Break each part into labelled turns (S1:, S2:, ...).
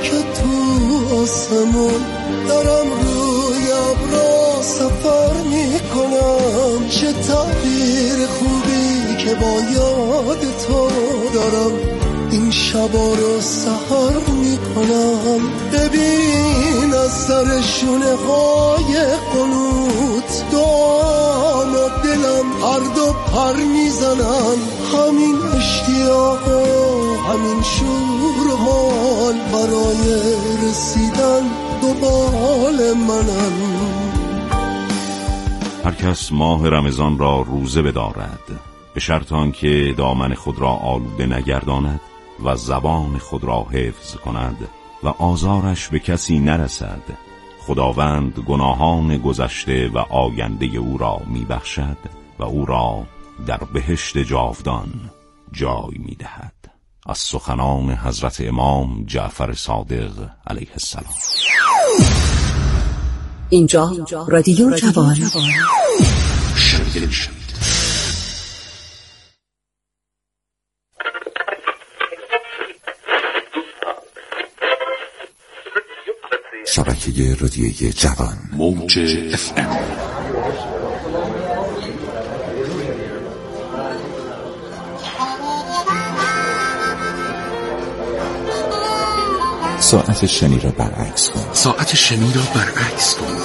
S1: که تو آسمون دارم روی ابرا سفر میکنم، چه تعبیر خوبی که با یاد تو دارم این شبا رو سحر میکنم. ببین از سر شونه های قنوت دعام و دلم هر دو پر میزنن، همین اشتیاق و همین شور و حال برای رسیدن دنبال منن.
S2: هر کس ماه رمضان را روزه بدارد، به شرط آنکه دامن خود را آلوده نگرداند و زبان خود را حفظ کند و آزارش به کسی نرسد، خداوند گناهان گذشته و آینده او را میبخشد و او را در بهشت جاودان جای میدهد. از سخنان حضرت امام جعفر صادق علیه السلام.
S3: اینجا رادیو جوان.
S4: شبکه رادیوی جوان
S5: موج FM.
S4: ساعت شنی را برعکس کن.
S5: ساعت شنی را برعکس کن.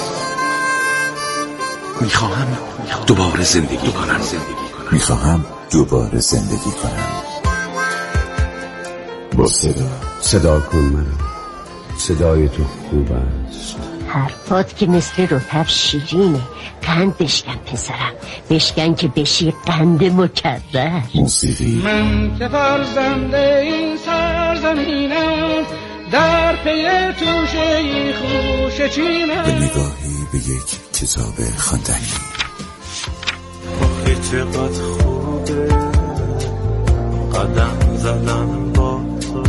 S5: میخواهم دوباره زندگی کنم.
S4: میخواهم دوباره زندگی کنم. با صدا
S6: کن منو. صدای تو خوب است.
S7: حرفات که مثل رطب شیرینه. قند بشکن پسرم، بشکن که بشی قند مکرر.
S4: موسیقی.
S8: من که فرزنده این سرزمینم، در پی توشه خوشه چینم.
S4: به نگاهی به یک کتاب خواندنی.
S9: آخه چقدر خوبه قدم زدن با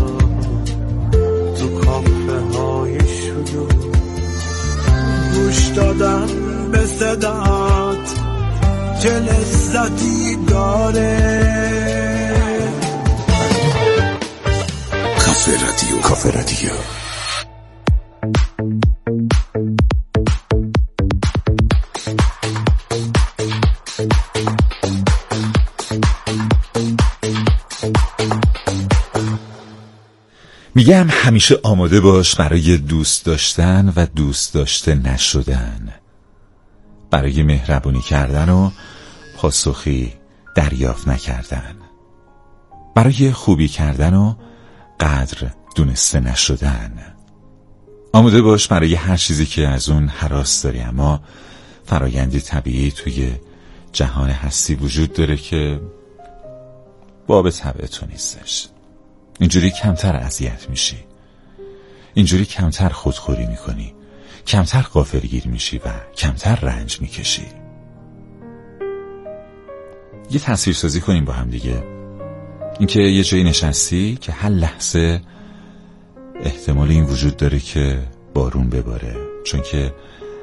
S9: تو کافه های شلوغ، گوش دادن به صدات چه لذتی داره.
S4: کافه رادیو.
S10: میگم همیشه آماده باش برای دوست داشتن و دوست داشته نشدن، برای مهربونی کردن و پاسخی دریافت نکردن، برای خوبی کردن و قدر دونسته نشدن. آماده باش برای هر چیزی که از اون هراس داری، اما فرایندی طبیعی توی جهان هستی وجود داره که باب طبع تو نیستش. اینجوری کمتر اذیت میشی، اینجوری کمتر خودخوری میکنی، کمتر غافلگیر میشی و کمتر رنج میکشی. یه تصویرسازی کنیم با هم دیگه. اینکه یه جایی نشستی که هر لحظه احتمال این وجود داره که بارون بباره، چون که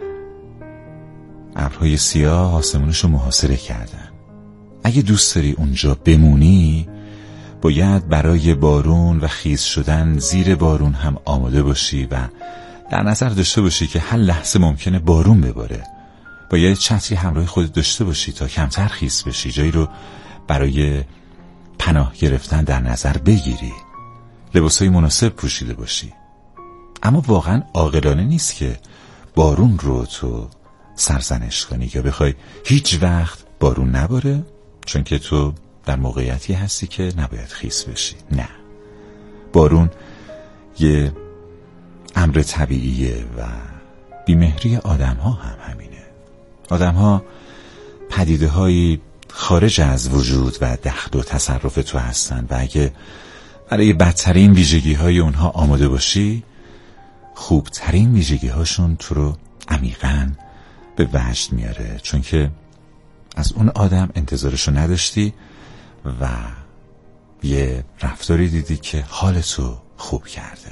S10: ابرهای سیاه آسمونشو محاصره کردن. اگه دوست داری اونجا بمونی، باید برای بارون و خیس شدن زیر بارون هم آماده باشی و در نظر داشته باشی که هر لحظه ممکنه بارون بباره. باید چتری همراه خودت داشته باشی تا کمتر خیس بشی، جایی رو برای پناه گرفتن در نظر بگیری، لباسای مناسب پوشیده باشی. اما واقعا عاقلانه نیست که بارون رو تو سرزنش کنی یا بخوای هیچ وقت بارون نباره، چون که تو در موقعیتی هستی که نباید خیس بشی. نه، بارون یه امر طبیعیه و بیمهری آدم ها هم همینه. آدم ها پدیده هایی خارج از وجود و دخل و تصرف تو هستن و اگه برای بدترین ویژگی های اونها آماده باشی، خوبترین ویژگی هاشون تو رو عمیقاً به وجد میاره، چون که از اون آدم انتظارشو نداشتی و یه رفتاری دیدی که حالتو خوب کرده.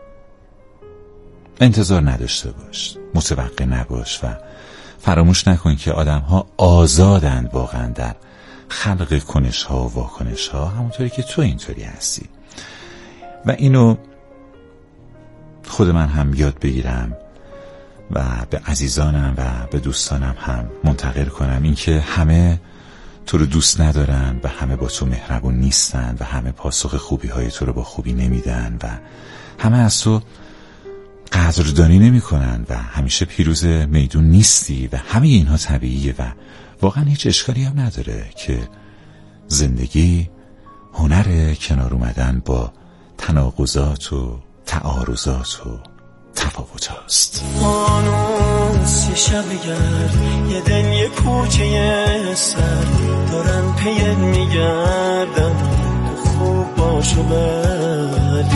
S10: انتظار نداشته باش، متوقع نباش و فراموش نکن که آدم ها آزادن واقعا در خلق کنش ها و واکنش ها، همونطوری که تو اینطوری هستی. و اینو خود من هم یاد بگیرم و به عزیزانم و به دوستانم هم منتقل کنم، اینکه همه تو رو دوست ندارن و همه با تو مهربون نیستن و همه پاسخ خوبی های تو رو با خوبی نمیدن و همه از تو قدردانی نمی کنن و همیشه پیروز میدون نیستی و همه اینها طبیعیه و واقعا هیچ اشکالی هم نداره که زندگی هنر کنار اومدن با تناقضات و تعارضات و تفاوت هست.
S11: فانوس یه شب گرد، یه دل یه کوچه سر، دارن پیت میگردن، تو خوب باش و برگرد.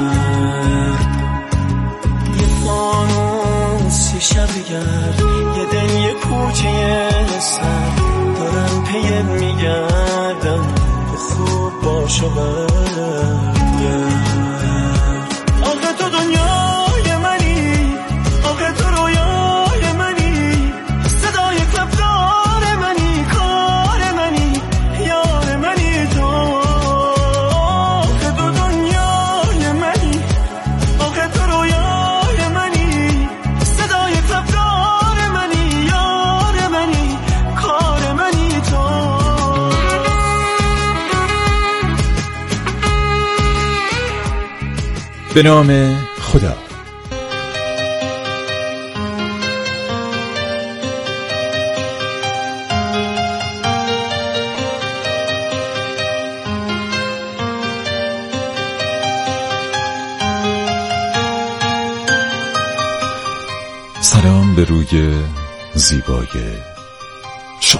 S11: یه فانوس یه شب گرد، یه دل یه کوچه سر، دارن پیت میگردن، تو خوب باش و برگرد. آخه تو دنیای منی، آخه تو رویای منی، صدای کفتار منی، کار منی، یار منی تو. آخه تو دنیای منی، آخه تو رویای منی، صدای کفتار منی، یار منی، کار منی تو.
S10: به نام خدا. سلام به روی زیبای شما.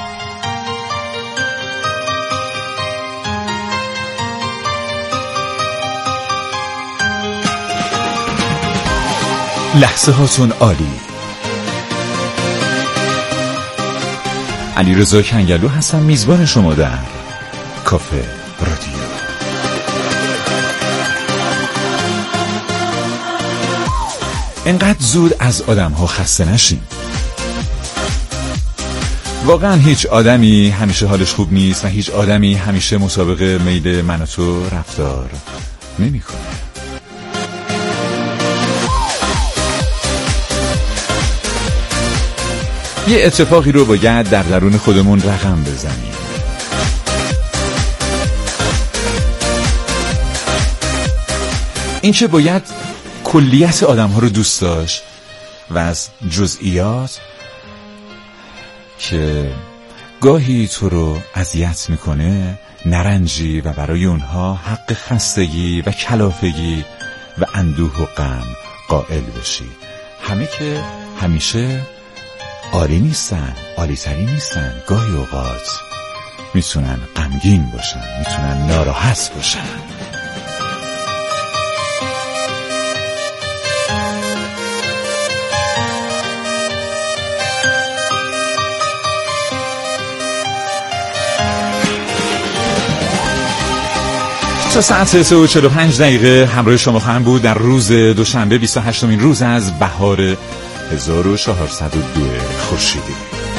S10: لحظه هاتون عالی. علیرضا کنگلو هستم، میزبان شما در کافه رادیو. اینقدر زود از آدم ها خسته نشین. واقعا هیچ آدمی همیشه حالش خوب نیست و هیچ آدمی همیشه مطابق میل من و تو رفتار نمی کنه. یه اتفاقی رو باید در درون خودمون رقم بزنیم. این که باید کلیت آدم ها رو دوست داشت و از جزئیات که گاهی تو رو اذیت میکنه نرنجی و برای اونها حق خستگی و کلافگی و اندوه و غم قائل بشی. همه که همیشه عالی نیستن، عالی تری نیستن. گاهی اوقات میتونن غمگین باشن، میتونن ناراحت باشن. تا ساعت 3:45 همراه شما خواهم بود در روز دوشنبه 28مین روز از بهار 1402 خورشیدی.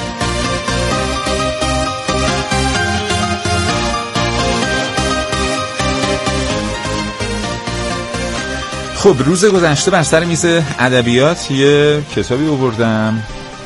S10: خب روز گذشته بر سر میز ادبیات یه کتابی آوردم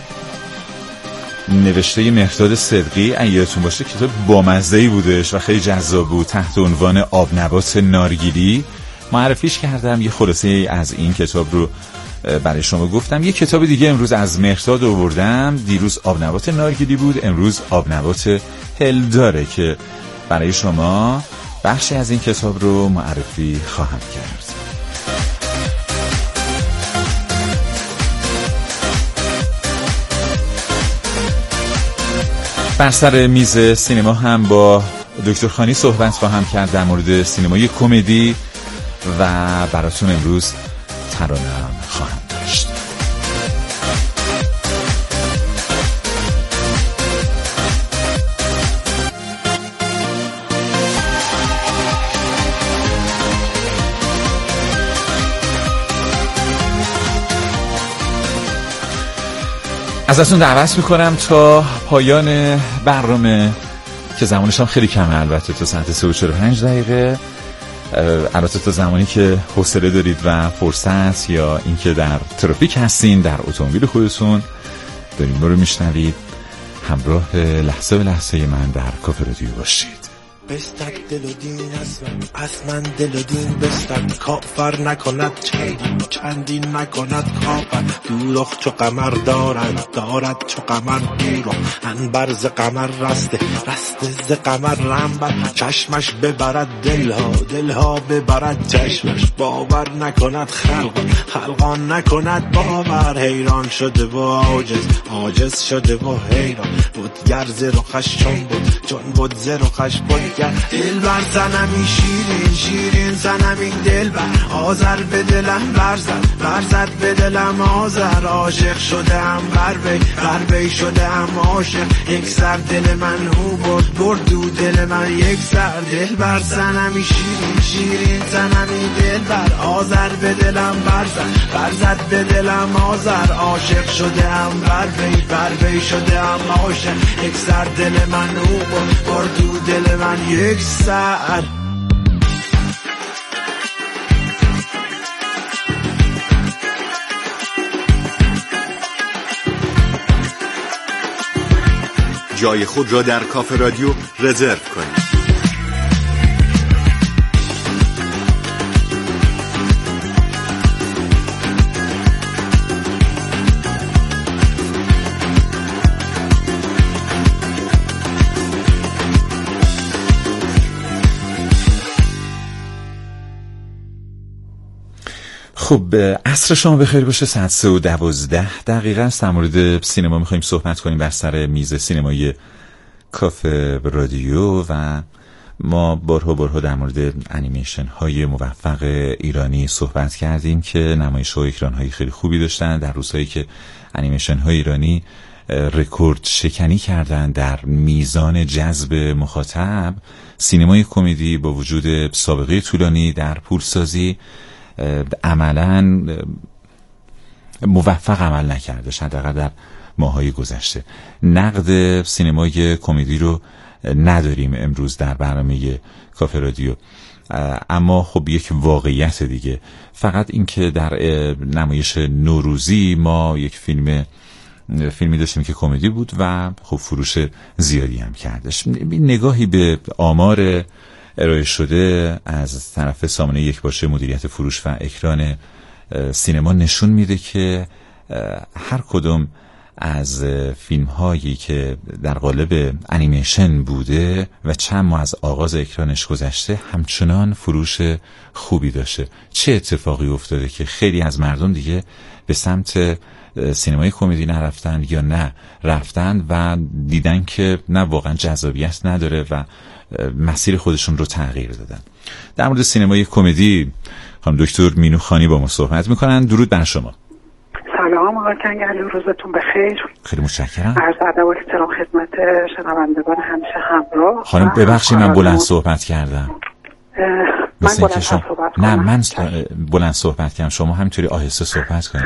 S10: نوشته مهرداد صدقی، اگه یادتون باشه کتاب بامزه‌ای بودش و خیلی جذاب بود، تحت عنوان آبنبات نارگیلی معرفیش کردم. یه خلاصه از این کتاب رو برای شما گفتم. یه کتاب دیگه امروز از مهرداد آوردم، دیروز آبنبات نارگیلی بود، امروز آبنبات هلداره که برای شما بخشی از این کتاب رو معرفی خواهم کرد. بر سر میز سینما هم با دکتر خانی صحبت خواهم کرد در مورد سینمای کمدی و براتون امروز ترانه‌ام خواهم داشت. ازتون دعوت میکنم تا پایان برنامه که زمانش هم خیلی کمه، البته تا ساعت 3:45 البته تا زمانی که حوصله دارید و فرصت، یا اینکه در ترافیک هستین، در اتومبیل خودتون دارین ما رو میشنوید، همراه لحظه به لحظه من در کافه رادیو باشید.
S9: بستک دل و دین از من دل و دین بستک کافر نکند چندین نکند کافر دوروخ چو قمر دارد چو قمر دوروخ انبر ز قمر رسته ز قمر رنبر چشمش ببرد دلها ببرد چشمش باور نکند خلقان نکند باور حیران شده و عاجز شده و حیران بود گرز رخش چون بود ز رخش بود دل بر زنمی شیرین زنمی دل بر آذر به دلم برزد به دلم آذر عاشق شده هم غربی شده هم عاشق یک سر دل من او برد دو دل من یک سر دل بر زنمی شیرین زنمی دل بر آذر به دلم برزد به دلم آذر عاشق شده هم غربی شده هم عاشق یک سر دل من او برد دو دل من یک سر.
S12: جای خود را در کافه رادیو رزرو کنید.
S10: خب عصر شما بخیر باشه. ساعت 3:12 است. در مورد سینما میخوایم صحبت کنیم بر سر میز سینمایی کافه رادیو و ما بارها در مورد انیمیشن های موفق ایرانی صحبت کردیم که نمایش های اکران های خیلی خوبی داشتن در روزهایی که انیمیشن های ایرانی رکورد شکنی کردن در میزان جذب مخاطب. سینمای کمدی با وجود سابقه طولانی در پولسازی عملاً موفق عمل نکرده، حداقل در ماهای گذشته. نقد سینمای کمدی رو نداریم امروز در برنامه کافه رادیو، اما خب یک واقعیت دیگه. فقط این که در نمایش نوروزی ما یک فیلمی داشتیم که کمدی بود و خب فروش زیادی هم کردش. نگاهی به آمار ارائه شده از طرف سامانه یکپارچه مدیریت فروش و اکران سینما نشون میده که هر کدوم از فیلم هایی که در قالب انیمیشن بوده و چند ماه از آغاز اکرانش گذشته همچنان فروش خوبی داشته. چه اتفاقی افتاده که خیلی از مردم دیگه به سمت سینمای کمدی نرفتن یا نه رفتن و دیدن که نه واقعا جذابیت نداره و مسیر خودشون رو تغییر دادن. در مورد سینمای کمدی خانم دکتر مینو خانی با ما صحبت میکنن. درود بر شما.
S13: سلام آقای کنگلو، روزتون بخیر.
S10: خیلی متشکرم.
S13: عرض ادب و احترام خدمت شنوندگان همیشه همراه.
S10: خانم ببخشید من بلند صحبت کردم.
S13: من بلند صحبت کنم؟
S10: نه من بلند صحبت کردم، شما همینطوری آهسته صحبت کنید.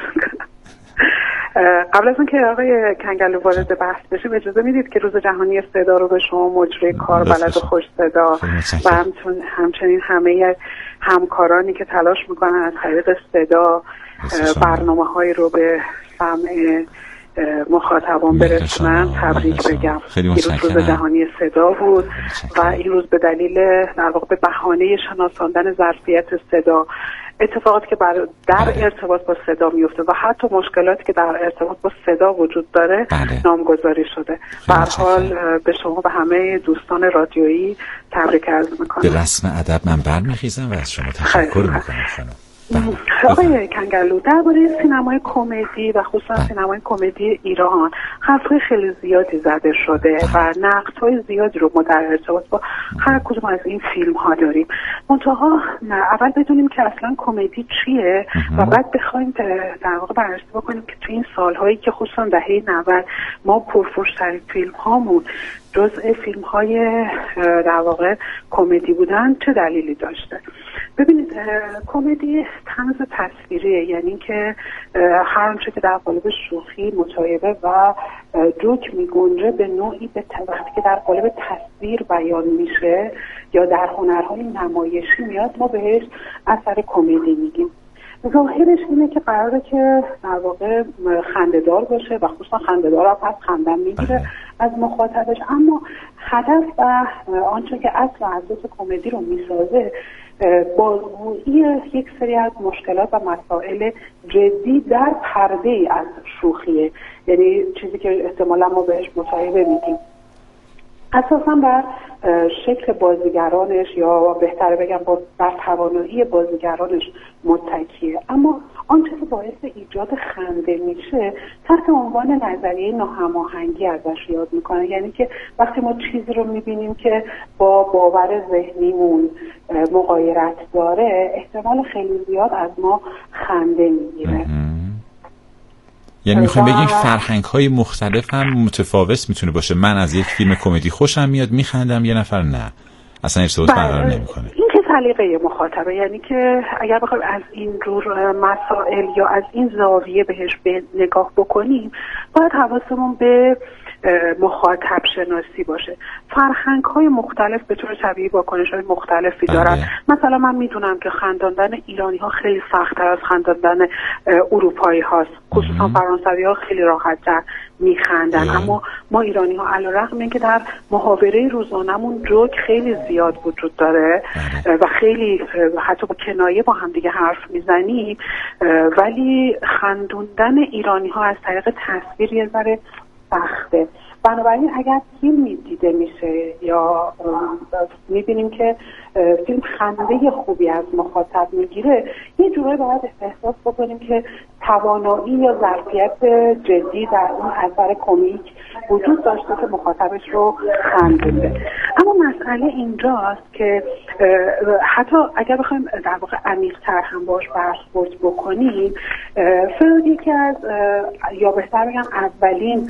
S13: قبل از اینکه آقای کنگلو وارد بحث بشیم اجازه میدید که روز جهانی صدا رو به شما مجری کار بلد و خوش صدا و همچنین همه همکارانی که تلاش میکنن از طریق صدا برنامه‌هایی رو به سمع مخاطبان برسونن تبریک بگم. روز جهانی صدا بود و این روز به دلیل در واقع به بهانه شناساندن ظرفیت صدا، اتفاقاتی که در ارتباط با صدا میفته و حتی مشکلاتی که در ارتباط با صدا وجود داره نامگذاری شده. به هر حال به شما و همه دوستان رادیویی تبریک عرض میکنم.
S10: به رسم ادب من برمیخیزم و از شما تشکر میکنم خانم.
S13: آقای کنگلو، درباره سینمای کمدی و خصوصا سینمای کمدی ایران حرفای خیلی زیادی زده شده و نقدهای زیادی رو ما در ارتباط با هر کدوم از این فیلم ها داریم. منتها اول بدونیم که اصلا کمدی چیه و بعد بخوایم در واقع بررسی بکنیم که تو این سالهایی که خصوصا دهه 90 ما پرفروش‌ترین فیلم هامون جزء فیلم های در واقع کمدی بودن چه دلیلی داشته؟ ببینید کمدی طنز تصویریه، یعنی که هر آنچه که در قالب شوخی، مصاحبه و جوک میگنجه به نوعی وقتی که در قالب تصویر بیان میشه یا در هنرهای نمایشی میاد ما بهش اثر کمدی میگیم. ظاهرش اینه که قراره که در واقع خنده‌دار باشه و خصوصا خنده‌دار هم پس خندم میگیره از مخاطبش، اما هدف و آنچه که اصل و اساس کمدی رو میسازه بازگویی یک سری از مشکلات و مسائل جدی در پرده ای از شوخیه، یعنی چیزی که احتمالا ما بهش مصاحبه میگیم. اساسا بر شکل بازیگرانش یا بهتره بگم بر توانایی بازیگرانش متکیه، اما آنچه که باعث ایجاد خنده میشه تحت عنوان نظریه ناهماهنگی ازش یاد میکنه، یعنی که وقتی ما چیزی رو میبینیم که با باور ذهنیمون مغایرت داره احتمال خیلی زیاد از ما خنده میگیره.
S10: یعنی میخوایم بگیم فرهنگ‌های مختلف هم متفاوت میتونه باشه. من از یک فیلم کمدی خوشم میاد میخندم، یه نفر نه، اصلا ارتباط برقرار نمیکنه.
S13: این که سلیقه مخاطبه، یعنی که اگر بخوایم از این جور مسائل یا از این زاویه بهش نگاه بکنیم باید حواسمون به مخاطب شناسی باشه. فرهنگ های مختلف به طور طبیعی واکنش های مختلفی دارن. مثلا من میدونم که خنداندن ایرانی ها خیلی سخت‌تر از خنداندن اروپایی هاست، خصوصا فرانسوی ها خیلی راحت‌تر میخندن، اما ما ایرانی ها علیرغم اینکه در محاوره روزانمون جوک خیلی زیاد وجود داره و خیلی حتی با کنایه با هم دیگه حرف میزنیم، ولی خندوندن ایرانی ها از طریق تصویر یه ذره سخته. بنابراین اگر فیلمی دیده میشه یا میبینیم که فیلم خنده خوبی از مخاطب میگیره، یه جوری باید احساس بکنیم که توانایی یا ظرفیت جدی در اون اثر کمیک وجود داشته که مخاطبش رو خندونه. اما مسئله اینجاست که حتی اگر بخوایم در واقع عمیق‌تر هم باش برخورد بکنیم، فروید یکی از یا بهتر بگم اولین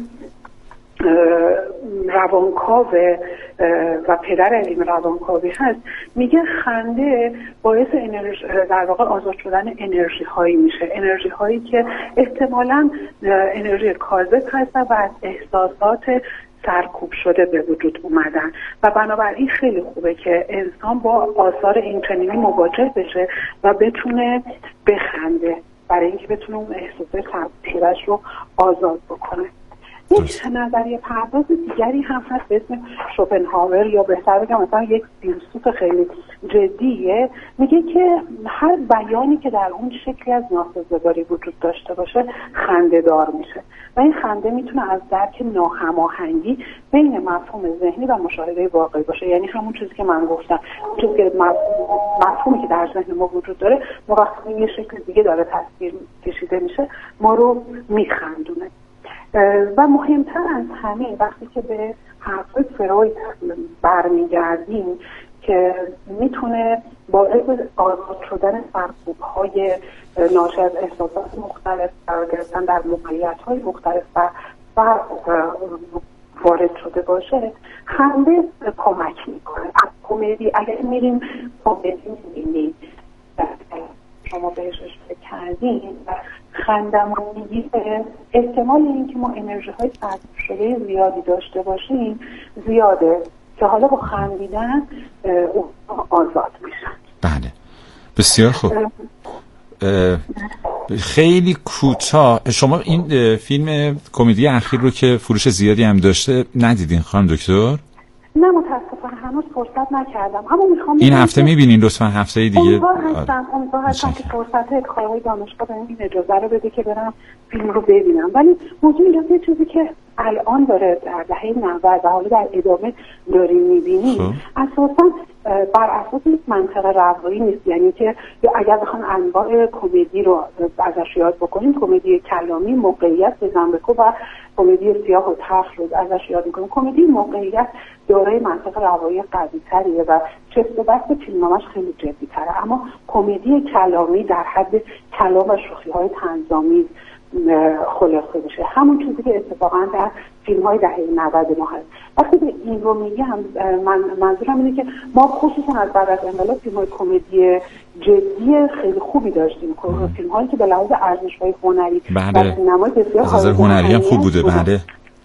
S13: روانکاو و پدر علم روانکاوی هست، میگه خنده باعث در واقع آزاد شدن انرژی هایی میشه، انرژی هایی که احتمالاً انرژی کاذب هستن و از احساسات سرکوب شده به وجود اومدن و بنابراین خیلی خوبه که انسان با آثار اینچنینی مواجه بشه و بتونه بخنده برای اینکه بتونه اون احساسات سرکوب شدهش رو آزاد بکنه. یک نظریه پرداز دیگری هم هست به اسم شوپنهاور یا بهتر بگم مثلا یک فیلسوف خیلی جدیه، میگه که هر بیانی که در اون شکلی از ناسازگاری وجود داشته باشه خنده دار میشه و این خنده میتونه از درک ناهماهنگی بین مفهوم ذهنی و مشاهده واقعی باشه، یعنی همون چیزی که من گفتم، چیزی که مفهومی که در ذهن ما وجود داره ما وقتی یه شکل دیگه داره تصویر کشیده میشه ما رو میخندونه. و مهمتر از همه وقتی که به حرف فروید برمیگردیم که میتونه باعث آزاد شدن سرکوب‌های ناشی از احساسات مختلف، قرار گرفتن در موقعیت‌های مختلف و وارد شده باشه، خنده کمک میکنه. از کمدی اگر میریم کمدی میبینیم شما بهش اشاره کردین خندمون میگیره، احتمال اینکه ما انرژی های سرکوب شده زیادی داشته باشیم زیاده که حالا با خندیدن آزاد میشن.
S10: بله بسیار خوب. خیلی کوتاه، شما این فیلم کمدی اخیر رو که فروش زیادی هم داشته ندیدین خانم دکتر؟
S13: نه متاسفانه هنوز فرصت نکردم، اما میخوام
S10: این هفته میبینین لطفا هفته دیگه.
S13: امیدوار هستم که فرصت کارهای دانشگاه بهم این اجازه رو بده که برم فیلم رو ببینم، ولی موضوع اینجاست یه چیزی که الان داره در دهه 90 و حالا در ادامه داریم میبینیم اساسا بر اساس یک منطق روایی نیست، یعنی که اگر بخوام انواع کمدی رو ازش یاد بکنیم، کمدی کلامی، موقعیت، زنبکو و کمدی سیاه و تلخ رو ازش یاد میکنیم. کمدی موقعیت دارای منطق روایی قوی‌تریه و چست و بست فیلمنامه‌اش خیلی جدی‌تره، اما کمدی کلامی در حد کلام و شوخی‌های طنزآمیز خلاصه میشه. همون چیزی که اتفاقا در فیلم های دهه 90 ما هست. وقتی به این رو میگم منظورم اینه که ما خصوصا از بعد از انقلاب فیلم های کمدی جدی خیلی خوبی داشتیم، فیلم هایی که به لحاظ ارزش های هنری و سینمای بسیار
S10: هنری هم خوب بوده. بله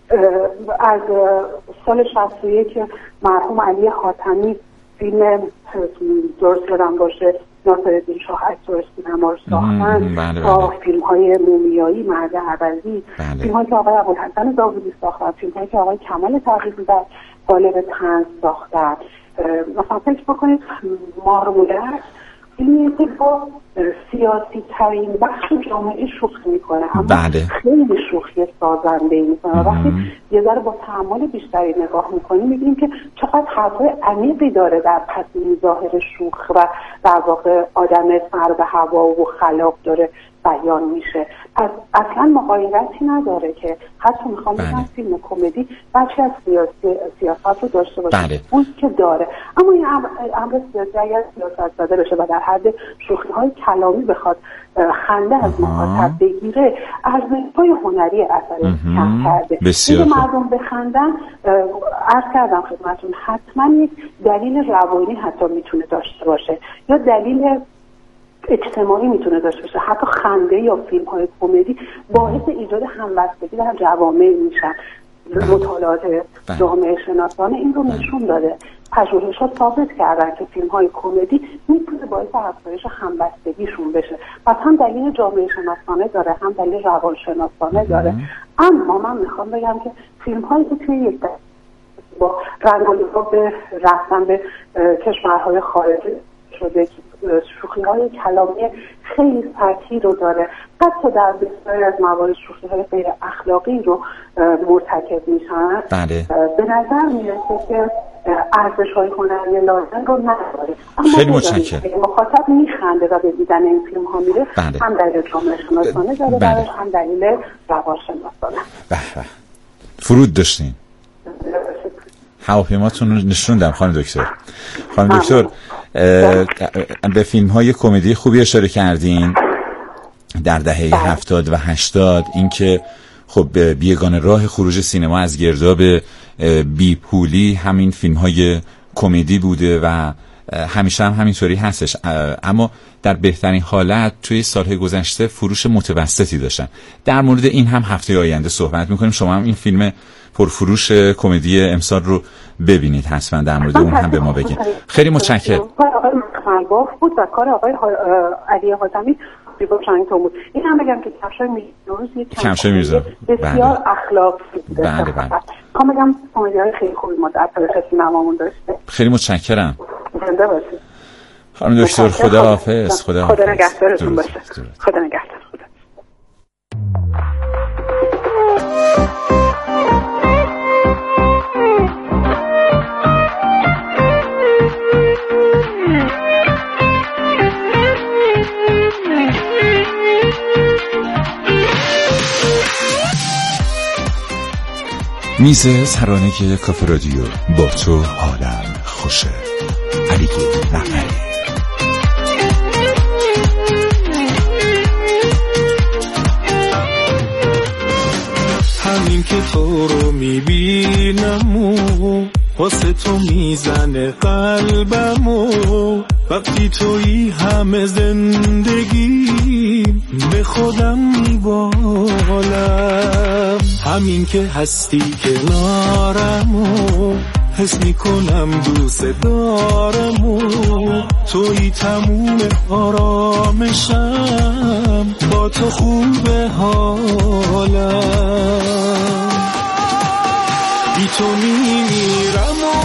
S13: از سال 61 که مرحوم علی حاتمی فیلم درست یادم باشه ناصرالدین شاه اکتور سینما رو ساختن تا فیلم های مومیایی، مرد عوضی، فیلم هایی که آقای ابوالحسن داوودی ساختن، فیلم هایی که آقای کمال تقی‌زاده در قالب طنز ساختن. مثلا فکر بکنید مارمولک فیلمی که با سیاسی ترین بخش جامعه شوخی میکنه، اما خیلی شوخی سازنده میکنه. وقتی یه ذره با تأمل بیشتری نگاه میکنیم میبینیم که چقدر حرفای عمیقی داره در پس این ظاهر شوخ و در واقع آدم سر به هوا و خلاق داره بیان میشه. پس اصلا مغایرتی نداره که حتی میخوام بگم فیلم کمدی بچه از سیاست رو داشته باشه، اون که داره، اما این امر سیاسی اگر سیاست زده بشه و در حد شوخی های کلامی بخواد خنده از مخاطب بگیره، ارزش‌های هنری اثر کم کرده.
S10: بسیار
S13: مردم بخندن، عرض کردم خدمتتون، حتما یک دلیل روانی حتی میتونه داشته باشه یا دلیل اجتماعی میتونه داشته باشه. حتی خنده یا فیلم های کمدی باعث ایجاد همبستگی در جوامع میشن. مطالعات جامعه شناسانه این رو نشون داده. پژوهش‌ها ثابت کردن که فیلم های کمدی میتونه باعث افزایش همبستگیشون بشه. پس هم دلیل جامعه شناسانه داره، هم دلیل روانشناسانه داره. اما من میخوام بگم که فیلم هایی که توی یک با رنگ و لعاب رفتن به کشورهای خارجی شده که شوخی های کلامی خیلی سطحی رو داره، حتی در بسیاری از موارد شوخی های غیر اخلاقی رو مرتکب میشن. به نظر میرسه که ارزش های هنری لازم رو نداره.
S10: خیلی متشکرم.
S13: مخاطب میخنده و به دیدن این فیلم ها میره. هم دلیل جامعه شناسانه داره براش، هم دلیل روانشناسانه.
S10: فرود داشتین. هواپیماتون رو نشوندم خانم دکتر. خانم دکتر به فیلم های کمدی خوبی اشاره کردین در دهه 70 و 80. اینکه خب بیگانه راه خروج سینما از گرداب بیپولی همین فیلم های کمدی بوده و همیشه هم همینطوری هستش، اما در بهترین حالت توی سالهای گذشته فروش متوسطی داشتن. در مورد این هم هفته آینده صحبت میکنیم. شما هم این فیلم پرفروش کمدی امسال رو ببینید، حتما در مورد اون هم به ما بگین. خیلی متشکرم.
S13: آقای مخملباف بود و کار آقای علی حاتمی با شانگتون بود. این هم بگم که کفشای میرزا بسیار اخلاقی بوده.
S10: بله.
S13: میخوام بگم کمدی‌های خیلی خوبی ما در تاریخ سینمامون داشته.
S10: خیلی متشکرم.
S13: زنده باشید.
S10: خانم دکتر خداحافظ.
S13: خدا نگهدارتون باشه. خدا نگهدار.
S10: میز ترانه کافه رادیو، با تو حالم خوشه. علی رهبری.
S11: همین که تو رو میبینم واسه تو میزنه قلبمو، وقتی تویی همه زندگی به خودم میبالم. همین که هستی کنارمو حس میکنم دوست دارمو، تویی تموم آرامشم، با تو خوبه حالم. بی تو میمیرم و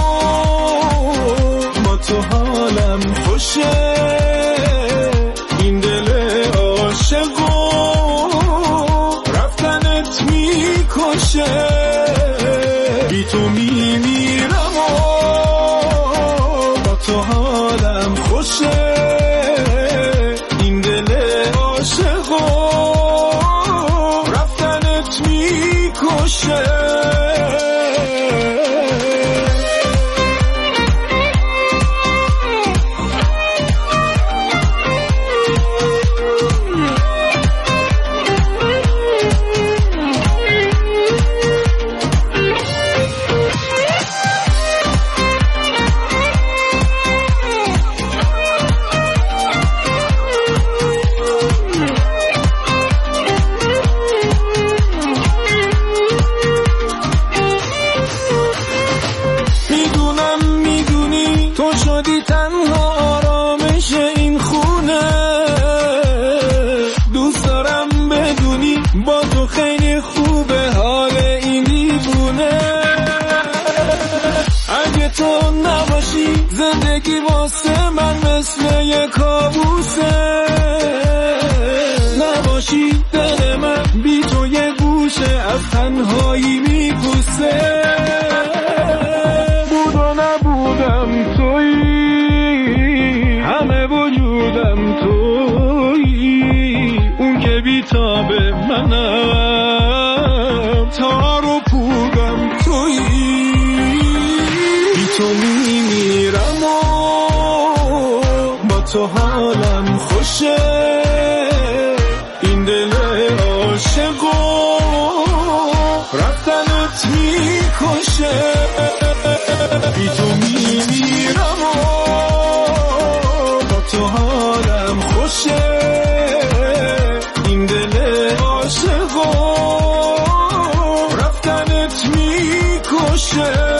S11: با تو حالم خوشه، این دل عاشقو رفتنت میکشه. بی تو میمیرم و با تو حالم خوشه، این دل عاشقو رفتنت میکشه. نمیذارم بدونی با تو خیلی خوبه حال این دیوونه. اگه تو نباشی زندگی واسه من مثل یه کابوسه. نباشی دل من بی تو یه گوشه از تنهایی میپوسه. بود و نبودم تویی، همه وجودم تویی، اون که بیتاب منم، تار و پودم تویی. بی تو میمیرم و با تو حالم خوشه. این دل عاشقو رفتنت میکشه. بی تو میمیرم و با تو حالم خوشه. این دل عاشقو رفتنت میکشه.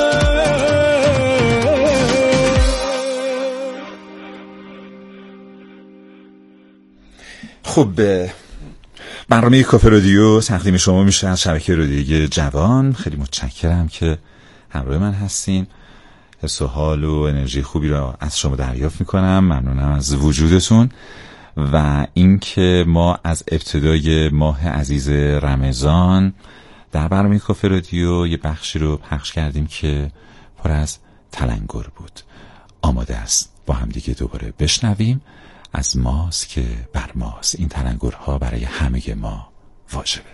S10: خب برنامه کافه رادیو تقدیم شما میشه از شبکه رادیویی جوان. خیلی متشکرم که همراه من هستین. حس و حال و انرژی خوبی را از شما دریافت میکنم. ممنونم از وجودتون و اینکه ما از ابتدای ماه عزیز رمضان در برنامه کافه رادیو یه بخشی رو پخش کردیم که پر از تلنگر بود. آماده است با هم دیگه دوباره بشنویم از ماست که بر ماست. این تلنگرها برای همه ما واجبه.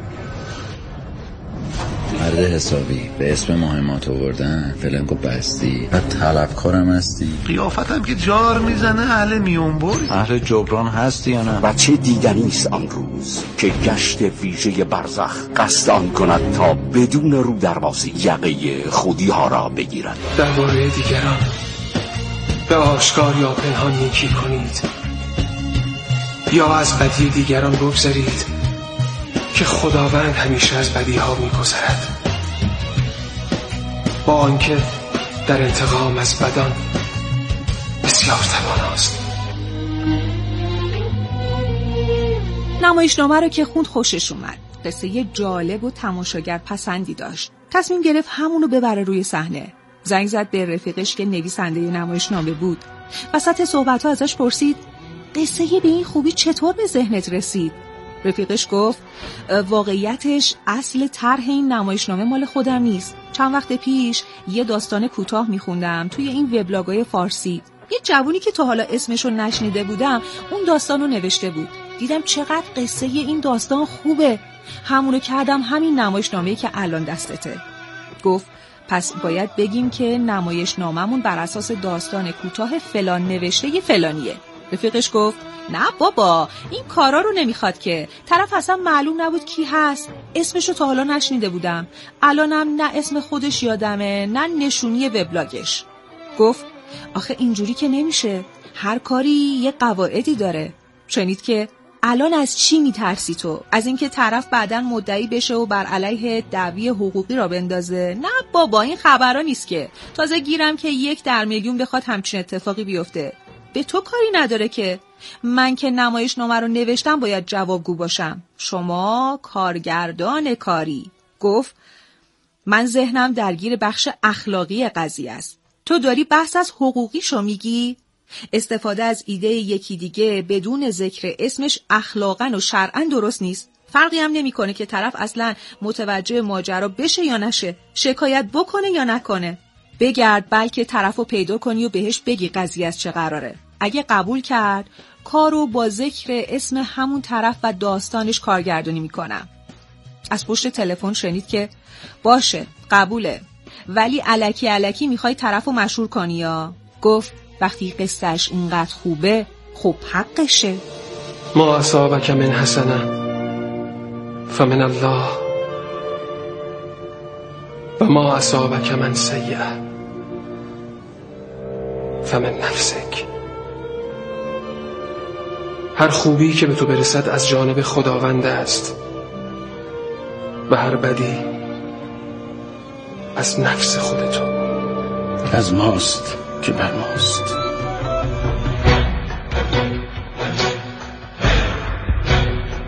S14: مرد حسابی به اسم مهمات آوردن فلنگو بستی و طلبکارم هستی.
S5: قیافتم که جار میزنه اهل میونبری.
S14: اهل جبران هستی یا نه؟
S15: بچه دیدنی است آن روز که گشت ویژه برزخ قصد آن کند تا بدون رو دروازه یقه خودی ها را بگیرد.
S16: درباره دیگران به آشکار یا پنهان نیکی کنید یا از بدی دیگران بگذرید که خداوند همیشه از بدی ها می‌گذرد، با آنکه در انتقام از بدان بسیار تواناست.
S17: نمایشنامه رو که خوند خوشش اومد. قصه جالب و تماشاگر پسندی داشت. تصمیم گرفت همونو ببره روی صحنه. زنگ زد به رفیقش که نویسنده نمایشنامه بود. وسط صحبت‌ها ازش پرسید قصه به این خوبی چطور به ذهنت رسید؟ رفیقش گفت واقعیتش اصل طرح این نمایشنامه مال خودم نیست. چند وقت پیش یه داستان کوتاه میخوندم توی این وبلاگ‌های فارسی. یه جوونی که تا حالا اسمشو نشنیده بودم اون داستانو نوشته بود. دیدم چقدر قصه این داستان خوبه. همونو کردم همین نمایشنامه‌ای که الان دستته. گفت پس باید بگیم که نمایشناممون بر اساس داستان کوتاه فلان نوشته فلانیه. رفیقش گفت نه بابا این کارا رو نمیخواد که. طرف اصلا معلوم نبود کی هست. اسمشو تا حالا نشنیده بودم. الانم نه اسم خودش یادمه نه نشونی وبلاگش. گفت آخه اینجوری که نمیشه. هر کاری یه قواعدی داره. شنید که الان از چی میترسی تو؟ از اینکه طرف بعداً مدعی بشه و بر علیه دعوی حقوقی را بندازه؟ نه بابا این خبرا نیست که. تازه گیرم که 1 در میلیون بخواد همچین اتفاقی بیفته. به تو کاری نداره که. من که نمایشنامه رو نوشتم باید جوابگو باشم. شما کارگردان کاری. گفت من ذهنم درگیر بخش اخلاقی قضیه است. تو داری بحث از حقوقیشو میگی؟ استفاده از ایده یکی دیگه بدون ذکر اسمش اخلاقاً و شرعاً درست نیست. فرقی هم نمیکنه که طرف اصلاً متوجه ماجرا بشه یا نشه، شکایت بکنه یا نکنه. بگرد بلکه طرفو پیدا کنی و بهش بگی قضیه از چه قراره. اگه قبول کرد کارو با ذکر اسم همون طرف و داستانش کارگردانی میکنم. از پشت تلفن شنید که باشه قبوله، ولی الکی میخوای طرفو مشهور کنی یا؟ گفت وقتی قصهش اینقدر خوبه خب حقشه.
S16: ما اصابک من حسنه فمن الله و ما اصابک من سیئه فمن نفسک. هر خوبی که به تو برسد از جانب خداوند است و هر بدی از نفس خودتو.
S15: از ماست که بر ماست.